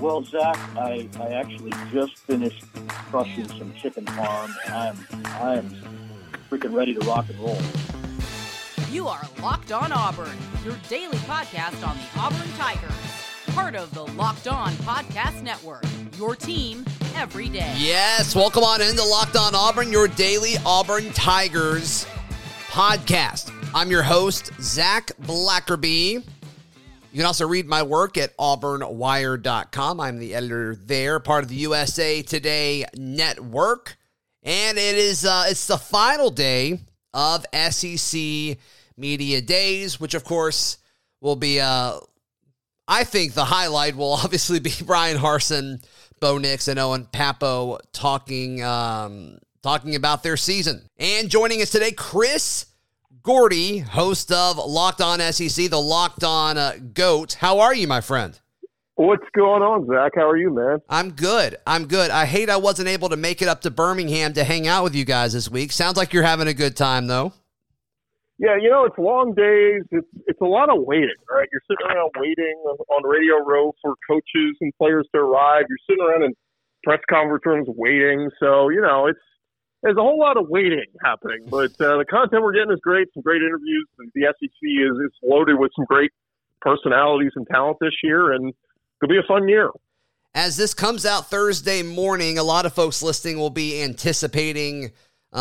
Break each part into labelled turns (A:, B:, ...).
A: Well, Zach, I actually just finished crushing some chicken parm, and I am freaking ready to rock and roll.
B: You are Locked On Auburn, your daily podcast on the Auburn Tigers. Part of the Locked On Podcast Network, your team every day.
C: Yes, welcome on into Locked On Auburn, your daily Auburn Tigers podcast. I'm your host, Zach Blackerby. You can also read my work at auburnwire.com. I'm the editor there, part of the USA Today network. And it's the final day of SEC Media Days, which of course will be, I think the highlight will obviously be Bryan Harsin, Bo Nix, and Owen Pappoe talking about their season. And joining us today, Chris Gordy, host of Locked On SEC, the Locked On GOAT. How are you, my friend?
D: What's going on, Zach? How are you, man?
C: I'm good. I hate I wasn't able to make it up to Birmingham to hang out with you guys this week. Sounds like you're having a good time, though.
D: Yeah, it's long days. It's a lot of waiting, right? You're sitting around waiting on Radio Row for coaches and players to arrive. You're sitting around in press conference rooms waiting. So, there's a whole lot of waiting happening, but the content we're getting is great. Some great interviews. The SEC is loaded with some great personalities and talent this year, and it'll be a fun year.
C: As this comes out Thursday morning, a lot of folks listening will be anticipating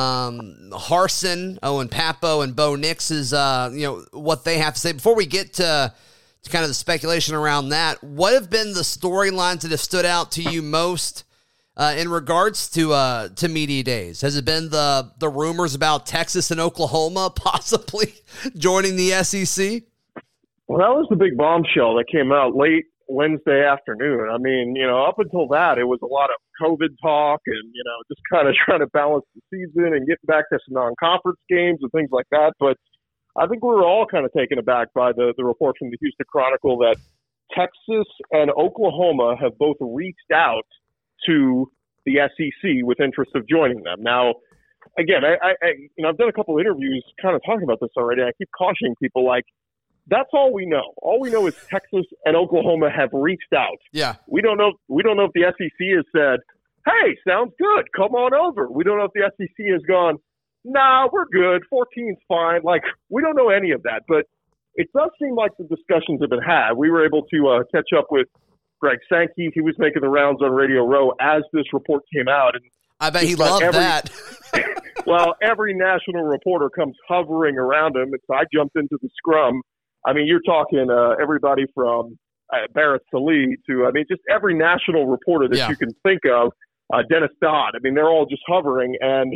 C: Harsin, Owen Pappoe, and Bo Nix's, what they have to say. Before we get to kind of the speculation around that, what have been the storylines that have stood out to you most in regards to media days? Has it been the rumors about Texas and Oklahoma possibly joining the SEC?
D: Well, that was the big bombshell that came out late Wednesday afternoon. I mean, up until that, it was a lot of COVID talk and, just kind of trying to balance the season and getting back to some non-conference games and things like that. But I think we were all kind of taken aback by the report from the Houston Chronicle that Texas and Oklahoma have both reached out to the SEC with interest of joining them. Now, again, I've done a couple of interviews kind of talking about this already. I keep cautioning people, like, that's all we know. All we know is Texas and Oklahoma have reached out.
C: Yeah.
D: We don't know if the SEC has said, hey, sounds good, come on over. We don't know if the SEC has gone, nah, we're good, 14's fine. Like, we don't know any of that. But it does seem like the discussions have been had. We were able to catch up with Greg Sankey. He was making the rounds on Radio Row as this report came out. And
C: I bet he loved that.
D: Well, every national reporter comes hovering around him. And so I jumped into the scrum. I mean, you're talking everybody from Barrett Sallee to, just every national reporter that you can think of, Dennis Dodd. I mean, they're all just hovering. And,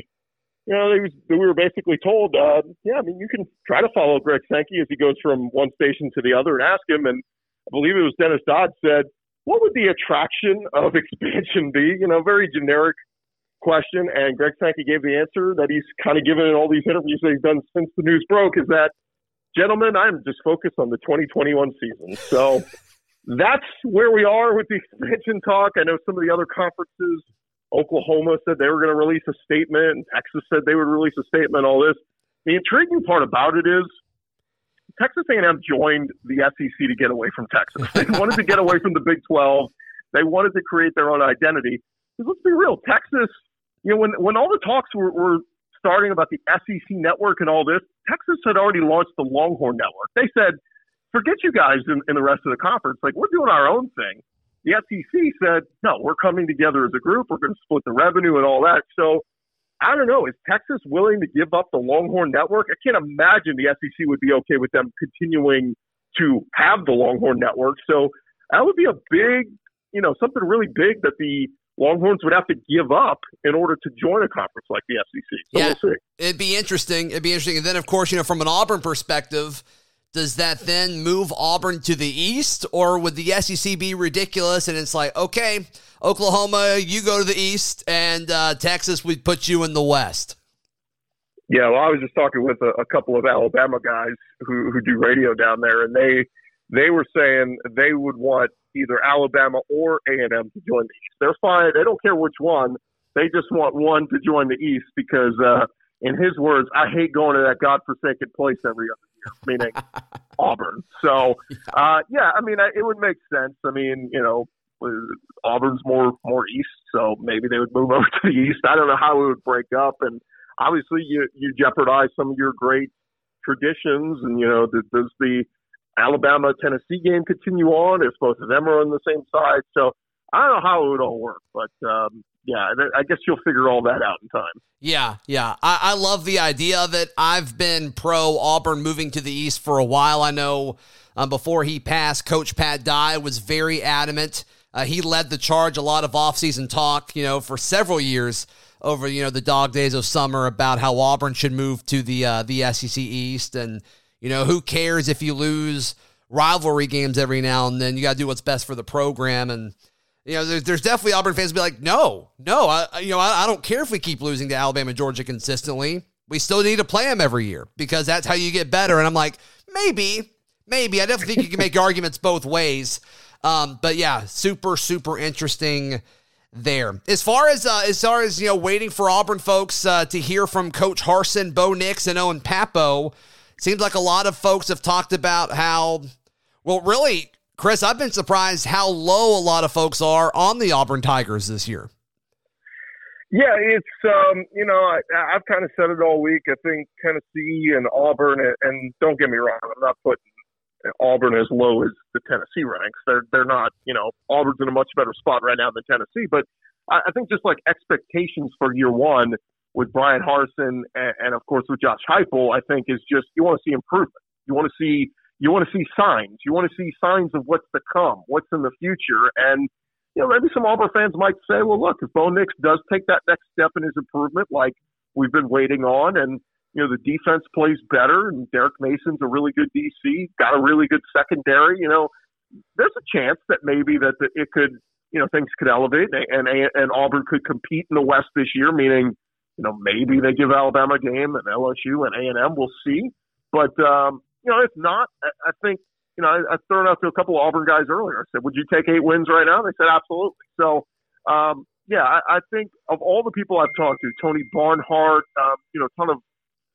D: we were basically told, you can try to follow Greg Sankey as he goes from one station to the other and ask him. And I believe it was Dennis Dodd said, what would the attraction of expansion be? Very generic question. And Greg Sankey gave the answer that he's kind of given in all these interviews that he's done since the news broke, is that, gentlemen, I'm just focused on the 2021 season. So that's where we are with the expansion talk. I know some of the other conferences, Oklahoma said they were going to release a statement, and Texas said they would release a statement, all this. The intriguing part about it is Texas A&M joined the SEC to get away from Texas. They wanted to get away from the Big 12. They wanted to create their own identity. Because let's be real, Texas, when all the talks were starting about the SEC network and all this, Texas had already launched the Longhorn Network. They said, forget you guys in the rest of the conference. Like, we're doing our own thing. The SEC said, no, we're coming together as a group. We're going to split the revenue and all that. So I don't know. Is Texas willing to give up the Longhorn Network? I can't imagine the SEC would be okay with them continuing to have the Longhorn Network. So that would be a big, something really big that the Longhorns would have to give up in order to join a conference like the SEC. So we'll see.
C: It'd be interesting. And then, of course, from an Auburn perspective, does that then move Auburn to the East, or would the SEC be ridiculous and it's like, okay, Oklahoma, you go to the East, and Texas, we put you in the West?
D: Yeah, well, I was just talking with a couple of Alabama guys who do radio down there, and they were saying they would want either Alabama or A&M to join the East. They're fine. They don't care which one. They just want one to join the East because, in his words, I hate going to that godforsaken place every other year, meaning Auburn. So, it would make sense. I mean, Auburn's more east, so maybe they would move over to the east. I don't know how it would break up, and obviously you jeopardize some of your great traditions. And does the Alabama-Tennessee game continue on if both of them are on the same side? So I don't know how it would all work, but I guess you'll figure all that out in time.
C: Yeah. I love the idea of it. I've been pro Auburn moving to the east for a while. I know before he passed, Coach Pat Dye was very adamant. He led the charge, a lot of offseason talk, for several years over, the dog days of summer about how Auburn should move to the SEC East. And, who cares if you lose rivalry games every now and then? You got to do what's best for the program. And, there's definitely Auburn fans who be like, no, I don't care if we keep losing to Alabama, Georgia consistently. We still need to play them every year because that's how you get better. And I'm like, maybe. I definitely think you can make arguments both ways. But yeah, super, super interesting there. As far as waiting for Auburn folks to hear from Coach Harsin, Bo Nix, and Owen Pappoe, seems like a lot of folks have talked about how, well, really, Chris, I've been surprised how low a lot of folks are on the Auburn Tigers this year.
D: Yeah, it's, I've kind of said it all week. I think Tennessee and Auburn, and don't get me wrong, I'm not putting Auburn as low as the Tennessee ranks. They're not, Auburn's in a much better spot right now than Tennessee. But I think just like expectations for year one with Brian Harsin and of course with Josh Heupel, I think is just, you want to see improvement. You want to see signs. You want to see signs of what's to come, what's in the future. And, maybe some Auburn fans might say, well, look, if Bo Nix does take that next step in his improvement, like we've been waiting on, and, the defense plays better, and Derek Mason's a really good DC, got a really good secondary, there's a chance that maybe that it could, things could elevate and Auburn could compete in the West this year, meaning, maybe they give Alabama a game and LSU and A&M, we'll see. But, if not, I think, I threw it out to a couple of Auburn guys earlier. I said, would you take 8 wins right now? They said, absolutely. So, I think of all the people I've talked to, Tony Barnhart, a ton of,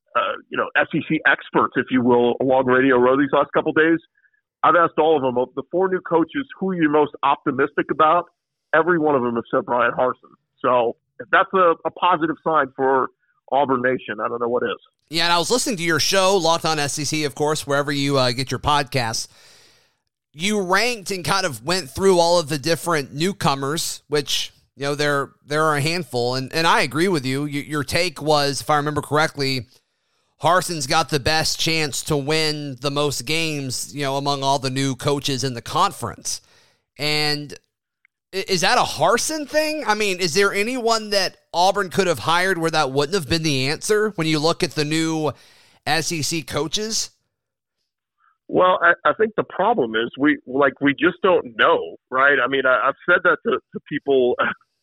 D: SEC experts, if you will, along Radio Row these last couple of days, I've asked all of them, of the 4 new coaches, who are you most optimistic about? Every one of them has said Brian Harsin. So if that's a positive sign for Auburn Nation, I don't know what is.
C: Yeah, and I was listening to your show, Locked On SEC, of course, wherever you get your podcasts. You ranked and kind of went through all of the different newcomers, which, there are a handful. And I agree with you. Your take was, if I remember correctly, Harsin's got the best chance to win the most games, among all the new coaches in the conference. And is that a Harsin thing? I mean, is there anyone that Auburn could have hired where that wouldn't have been the answer when you look at the new SEC coaches?
D: Well, I think the problem is we just don't know, right? I mean, I've said that to people,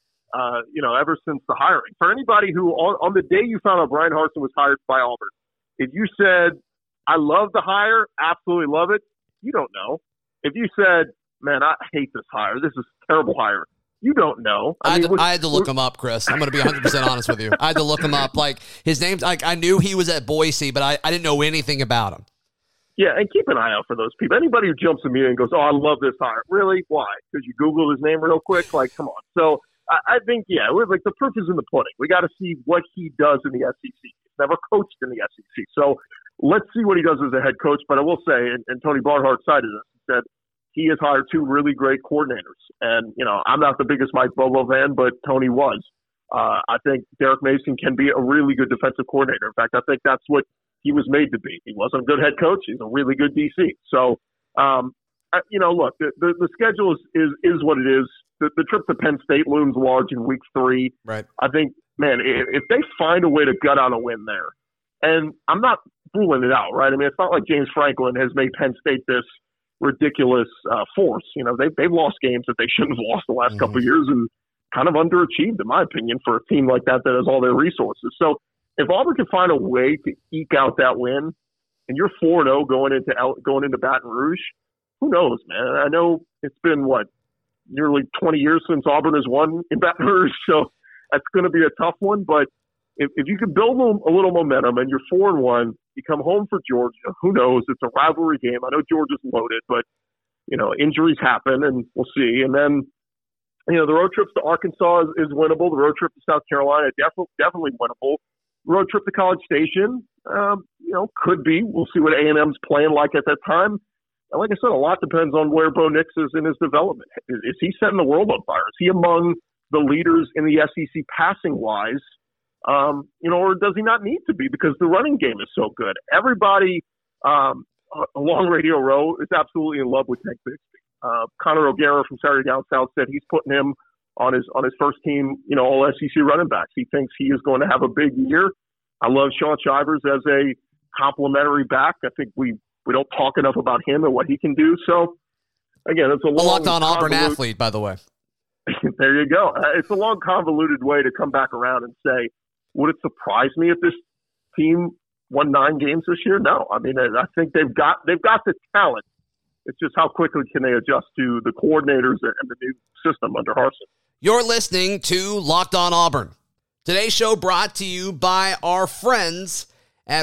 D: ever since the hiring. For anybody who, on the day you found out Brian Harsin was hired by Auburn, if you said, I love the hire, absolutely love it, you don't know. If you said, man, I hate this hire, this is a terrible hire, you don't know.
C: I had to look him up, Chris. I'm going to be 100% honest with you. I had to look him up. Like, his name's, I knew he was at Boise, but I didn't know anything about him.
D: Yeah, and keep an eye out for those people. Anybody who jumps at me and goes, oh, I love this hire. Really? Why? Because you Googled his name real quick? Like, come on. So I think, the proof is in the pudding. We got to see what he does in the SEC. He's never coached in the SEC. So let's see what he does as a head coach. But I will say, and Tony Barnhart cited this, he said he has hired 2 really great coordinators. And, I'm not the biggest Mike Bobo fan, but Tony was. I think Derek Mason can be a really good defensive coordinator. In fact, I think that's what he was made to be. He wasn't a good head coach. He's a really good DC. So, look, the schedule is what it is. The trip to Penn State looms large in week 3.
C: Right.
D: I think, man, if they find a way to gut out a win there, and I'm not ruling it out, right? I mean, it's not like James Franklin has made Penn State this ridiculous force. They've lost games that they shouldn't have lost the last couple of years and kind of underachieved, in my opinion, for a team like that has all their resources. So if Auburn can find a way to eke out that win, and you're 4-0 going into Baton Rouge, who knows, man? I know it's been, nearly 20 years since Auburn has won in Baton Rouge, so that's going to be a tough one. But if you can build a little momentum and you're 4-1, you come home for Georgia, who knows? It's a rivalry game. I know Georgia's loaded, but, injuries happen, and we'll see. And then The road trips to Arkansas is winnable. The road trip to South Carolina, definitely winnable. Road trip to College Station, could be. We'll see what A&M's playing like at that time. And like I said, a lot depends on where Bo Nix is in his development. Is he setting the world on fire? Is he among the leaders in the SEC passing-wise? Or does he not need to be because the running game is so good? Everybody along Radio Row is absolutely in love with Tank Bigsby. Conor O'Gara from Saturday Down South said he's putting him on his first team, all SEC running backs. He thinks he is going to have a big year. I love Sean Shivers as a complimentary back. I think we don't talk enough about him and what he can do. So, again, it's a
C: locked on Auburn athlete, by the way.
D: There you go. It's a long, convoluted way to come back around and say, would it surprise me if this team won 9 games this year? No. I mean, I think they've got the talent. It's just how quickly can they adjust to the coordinators and the new system under Harsin.
C: You're listening to Locked On Auburn. Today's show brought to you by our friends at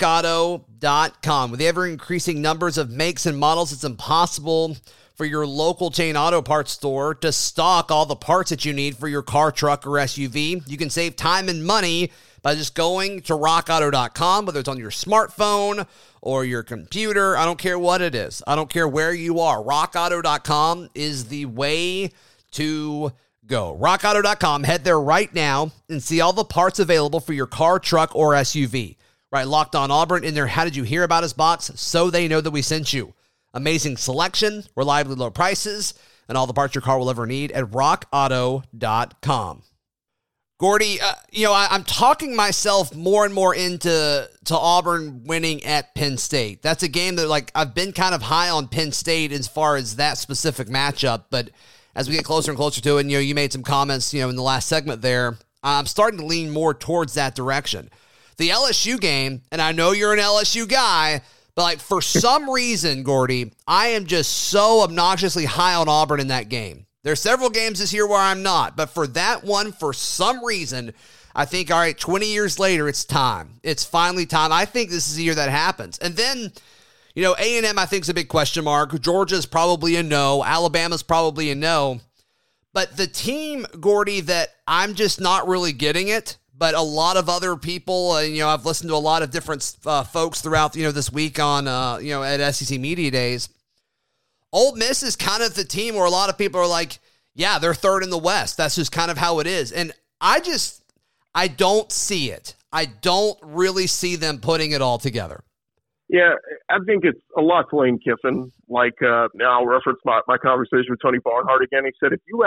C: rockauto.com. With the ever-increasing numbers of makes and models, it's impossible for your local chain auto parts store to stock all the parts that you need for your car, truck, or SUV. You can save time and money by just going to rockauto.com, whether it's on your smartphone or your computer. I don't care what it is. I don't care where you are. rockauto.com is the way to go. rockauto.com. Head there right now and see all the parts available for your car, truck, or SUV. Right, Locked On Auburn in their How Did You Hear About Us box so they know that we sent you. Amazing selection, reliably low prices, and all the parts your car will ever need at rockauto.com. Gordy, I'm talking myself more and more into Auburn winning at Penn State. That's a game that, I've been kind of high on Penn State as far as that specific matchup, but as we get closer and closer to it, and, you made some comments, in the last segment there, I'm starting to lean more towards that direction. The LSU game, and I know you're an LSU guy, but for some reason, Gordy, I am just so obnoxiously high on Auburn in that game. There's several games this year where I'm not, but for that one, for some reason, I think, all right, 20 years later, it's time. It's finally time. I think this is the year that happens. And then, A&M, I think, is a big question mark. Georgia's probably a no. Alabama's probably a no. But the team, Gordy, that I'm just not really getting it, but a lot of other people, I've listened to a lot of different folks throughout, this week on, at SEC Media Days. Ole Miss is kind of the team where a lot of people are like, yeah, they're third in the West. That's just kind of how it is. And I don't see it. I don't really see them putting it all together.
D: Yeah, I think it's a lot to Lane Kiffin. Now I'll reference my conversation with Tony Barnhart again. He said, if you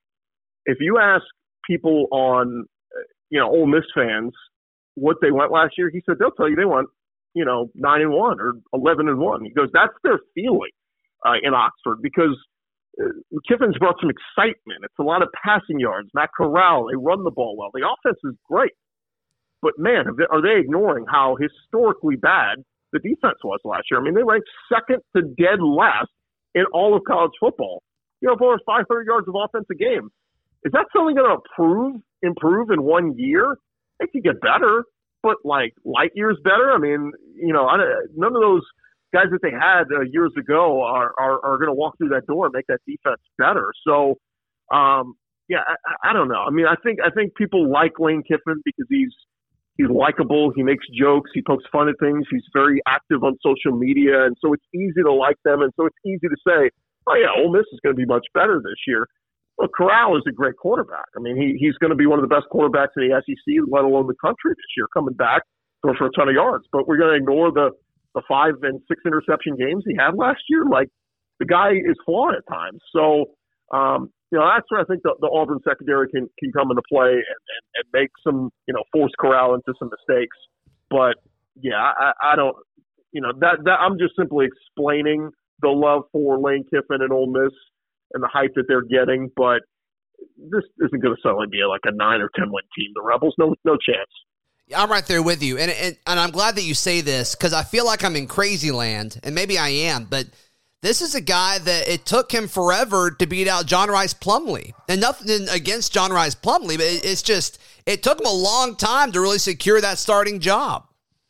D: ask people on, Ole Miss fans what they went last year, he said they'll tell you they went, 9-1 or 11-1. He goes, that's their feeling in Oxford because Kiffin's brought some excitement. It's a lot of passing yards. Matt Corral, they run the ball well. The offense is great, but man, are they ignoring how historically bad the defense was last year? I mean, they ranked second to dead last in all of college football. For 500 yards of offense a game. Is that something going to improve in 1 year? It could get better, but light years better. I mean, none of those guys that they had years ago are going to walk through that door and make that defense better. So, I don't know. I mean, I think people like Lane Kiffin because he's likable. He makes jokes. He pokes fun at things. He's very active on social media, and so it's easy to like them, and so it's easy to say, oh yeah, Ole Miss is going to be much better this year. Well, Corral is a great quarterback. I mean, he's going to be one of the best quarterbacks in the SEC, let alone the country this year, coming back for a ton of yards. But we're going to ignore the 5 and 6 interception games he had last year. The guy is flawed at times. So, that's where I think the Auburn secondary can come into play and make some, force Corral into some mistakes. But yeah, I don't, that I'm just simply explaining the love for Lane Kiffin and Ole Miss and the hype that they're getting, but this isn't going to suddenly be a 9 or 10 win team. The Rebels, no chance.
C: I'm right there with you, and I'm glad that you say this because I feel like I'm in crazy land, and maybe I am, but this is a guy that it took him forever to beat out John Rice Plumlee, and nothing against John Rice Plumlee, but it's just it took him a long time to really secure that starting job.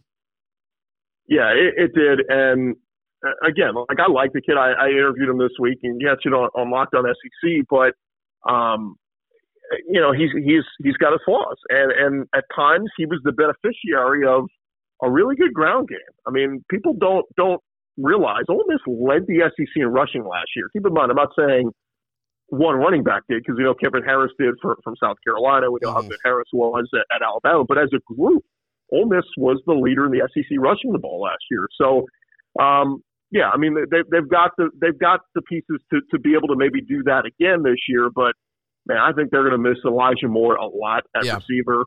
D: Yeah, it did, and again, I like the kid. I interviewed him this week, and yes, on Locked On SEC, but He's got his flaws, and at times he was the beneficiary of a really good ground game. I mean, people don't realize Ole Miss led the SEC in rushing last year. Keep in mind, I'm not saying one running back did, because we know Kevin Harris did from South Carolina. We know how good Harris was at Alabama. But as a group, Ole Miss was the leader in the SEC rushing the ball last year. So, I mean, they've got the pieces to be able to maybe do that again this year. But man, I think they're going to miss Elijah Moore a lot at receiver.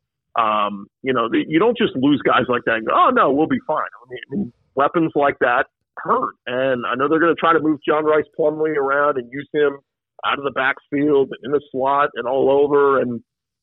D: You don't just lose guys like that and go, oh no, we'll be fine. I mean, weapons like that hurt, and I know they're going to try to move John Rice Plumlee around and use him out of the backfield and in the slot and all over. And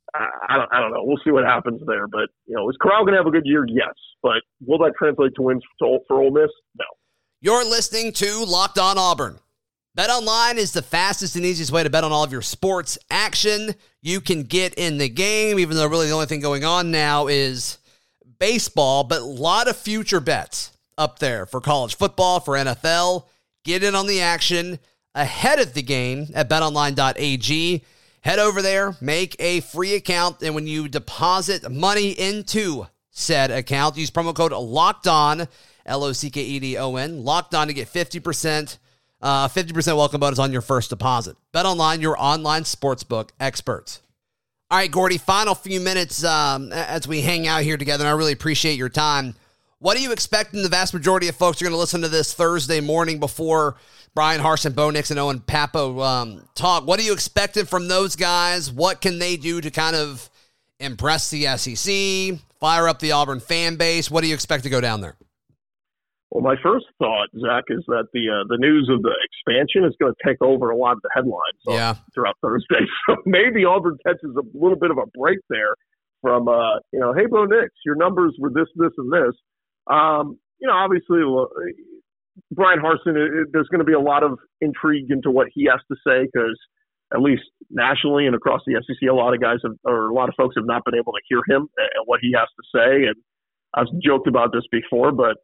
D: I don't know. We'll see what happens there. But is Corral going to have a good year? Yes. But will that translate to wins for Ole Miss? No.
C: You're listening to Locked On Auburn. BetOnline is the fastest and easiest way to bet on all of your sports action. You can get in the game, even though really the only thing going on now is baseball, but a lot of future bets up there for college football, for NFL. Get in on the action ahead of the game at betonline.ag. Head over there, make a free account, and when you deposit money into said account, use promo code LOCKEDON, LOCKEDON, Locked On, to get 50% welcome bonus on your first deposit. BetOnline, your online sportsbook experts. All right, Gordy, final few minutes as we hang out here together, and I really appreciate your time. What are you expecting the vast majority of folks are going to listen to this Thursday morning before Bryan Harsin, Bo Nix, and Owen Pappoe talk? What are you expecting from those guys? What can they do to kind of impress the SEC, fire up the Auburn fan base? What do you expect to go down there?
D: Well, my first thought, Zach, is that the news of the expansion is going to take over a lot of the headlines throughout Thursday. So maybe Auburn catches a little bit of a break there from, hey, Bo Nix, your numbers were this, this, and this. Obviously, Bryan Harsin, there's going to be a lot of intrigue into what he has to say, because at least nationally and across the SEC, a lot of folks have not been able to hear him and what he has to say. And I've joked about this before, but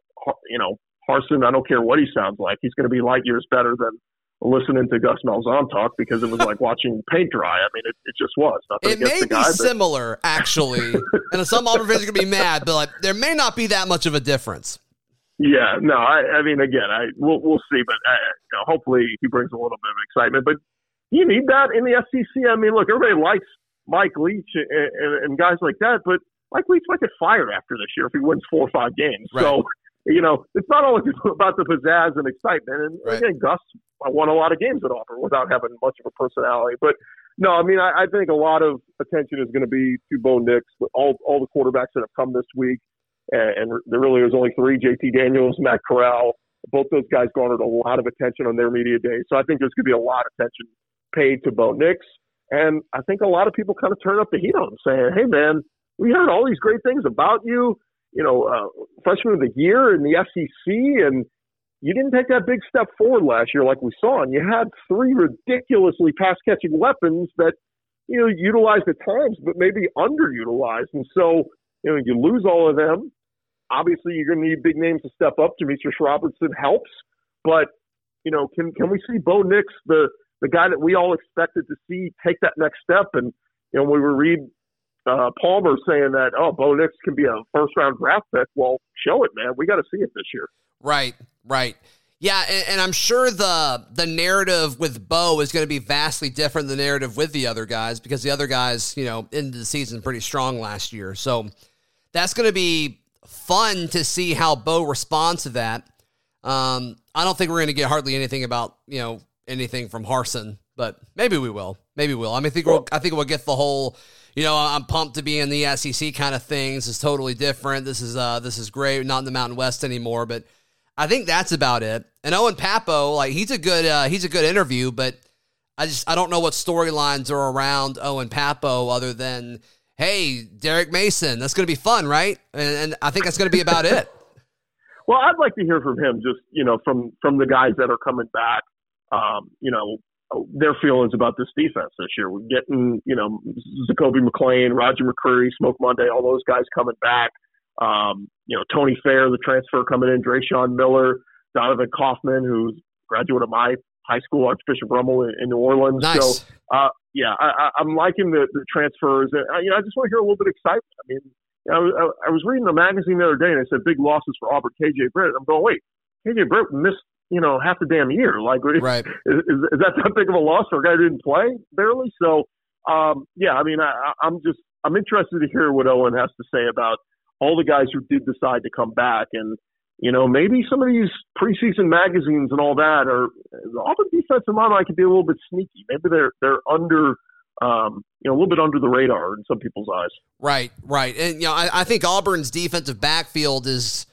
D: Harsin, I don't care what he sounds like, he's going to be light years better than listening to Gus Malzahn talk, because it was like watching paint dry. I mean, it just was.
C: It may be similar, actually. And some Auburn fans are going to be mad, but there may not be that much of a difference.
D: Yeah, no, I mean, again, we'll see, but hopefully he brings a little bit of excitement. But you need that in the SEC. I mean, look, everybody likes Mike Leach and guys like that, but Mike Leach might get fired after this year if he wins 4 or 5 games. Right. So, it's not always about the pizzazz and excitement. And again, Gus won a lot of games at Auburn without having much of a personality. But no, I mean, I think a lot of attention is going to be to Bo Nix, with all the quarterbacks that have come this week. And there really was only 3, JT Daniels, Matt Corral. Both those guys garnered a lot of attention on their media day. So I think there's going to be a lot of attention paid to Bo Nix. And I think a lot of people kind of turn up the heat on him, saying, hey, man, we heard all these great things about you, freshman of the year in the SEC, and you didn't take that big step forward last year like we saw. And you had 3 ridiculously pass-catching weapons that, utilized at times, but maybe underutilized. And so, you lose all of them. Obviously, you're going to need big names to step up. Demetrius Robertson helps. But, can we see Bo Nix, the guy that we all expected to see, take that next step? And, we were reading Palmer saying that, Bo Nix can be a first-round draft pick. Well, show it, man. We got to see it this year.
C: Right. Yeah, and I'm sure the narrative with Bo is going to be vastly different than the narrative with the other guys, because the other guys, ended the season pretty strong last year. So that's going to be fun to see how Bo responds to that. I don't think we're going to get hardly anything about, anything from Harsin, but maybe we will. I mean, I think we'll get the whole, I'm pumped to be in the SEC kind of thing. This is totally different. This is great. Not in the Mountain West anymore, but I think that's about it. And Owen Pappoe, he's a good interview, but I don't know what storylines are around Owen Pappoe other than, hey, Derek Mason, that's going to be fun, right? And I think that's going to be about it.
D: Well, I'd like to hear from him, just, from the guys that are coming back, their feelings about this defense this year. We're getting, Zacoby McClain, Roger McCreary, Smoke Monday, all those guys coming back. Tony Fair, the transfer coming in, Drayshawn Miller, Donovan Kaufman, who's a graduate of my high school, Archbishop Rummel in New Orleans.
C: Nice.
D: So, yeah, I'm liking the transfers. And, I just want to hear a little bit of excitement. I mean, I was reading a magazine the other day, and it said big losses for Auburn, KJ Britt. I'm going, wait, KJ Britt missed, half the damn year. Like,
C: right.
D: Is that big of a loss for a guy who didn't play barely? So, yeah, I mean, I'm interested to hear what Owen has to say about all the guys who did decide to come back. And, maybe some of these preseason magazines and all that are the Auburn defense in my mind could be a little bit sneaky. Maybe they're under, a little bit under the radar in some people's eyes. Right.
C: And, I think Auburn's defensive backfield is,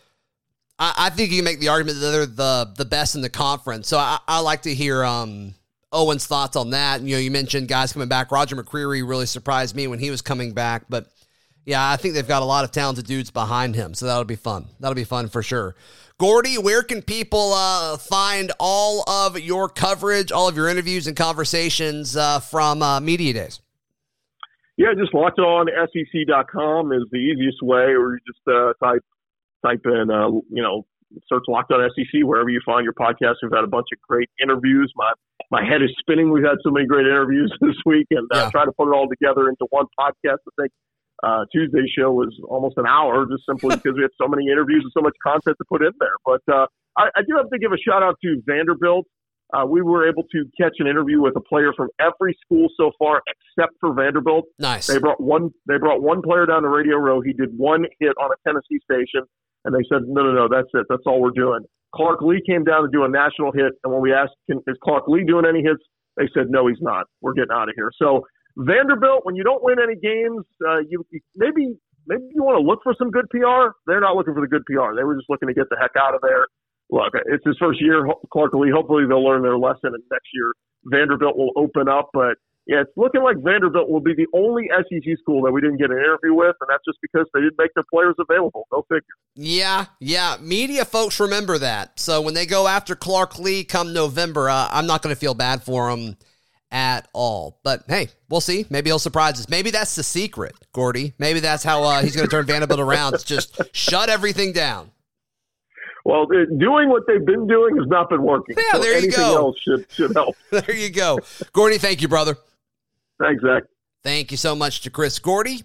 C: I think you can make the argument that they're the best in the conference. So I like to hear Owen's thoughts on that. You mentioned guys coming back. Roger McCreary really surprised me when he was coming back, but yeah, I think they've got a lot of talented dudes behind him, so that'll be fun. That'll be fun for sure. Gordy, where can people find all of your coverage, all of your interviews and conversations from Media Days?
D: Yeah, just LockedOnSEC.com is the easiest way, or you just type in, search Locked On SEC wherever you find your podcast. We've had a bunch of great interviews. My head is spinning. We've had so many great interviews this week, and try to put it all together into one podcast. I think Tuesday's show was almost an hour just simply because we had so many interviews and so much content to put in there. But I do have to give a shout out to Vanderbilt. We were able to catch an interview with a player from every school so far except for Vanderbilt.
C: Nice.
D: They brought one player down to Radio Row. He did one hit on a Tennessee station, and they said, no, that's it. That's all we're doing. Clark Lee came down to do a national hit, and when we asked, is Clark Lee doing any hits? They said, no, he's not. We're getting out of here. So Vanderbilt, when you don't win any games, you maybe you want to look for some good PR. They're not looking for the good PR. They were just looking to get the heck out of there. Look, it's his first year, Clark Lee. Hopefully they'll learn their lesson, and next year Vanderbilt will open up. But, yeah, it's looking like Vanderbilt will be the only SEC school that we didn't get an interview with, and that's just because they didn't make their players available. Go figure.
C: Yeah. Media folks remember that. So when they go after Clark Lee come November, I'm not going to feel bad for them at all. But, hey, we'll see. Maybe he'll surprise us. Maybe that's the secret, Gordy. Maybe that's how he's going to turn Vanderbilt around. It's just shut everything down.
D: Well, doing what they've been doing has not been working.
C: Yeah, so there you go.
D: Anything else should help.
C: There you go. Gordy, thank you, brother.
D: Thanks, Zach.
C: Thank you so much to Chris Gordy.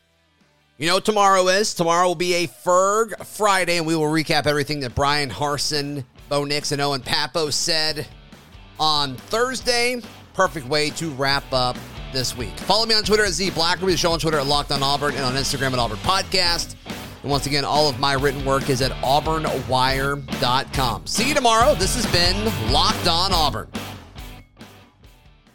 C: You know what tomorrow is? Tomorrow will be a Ferg Friday, and we will recap everything that Brian Harsin, Bo Nix, and Owen Pappo said on Thursday. Perfect way to wrap up this week. Follow me on Twitter at @ZBlackerby, the show on Twitter at Locked On Auburn, and on Instagram at Auburn Podcast. And once again, all of my written work is at auburnwire.com. See you tomorrow. This has been Locked On Auburn.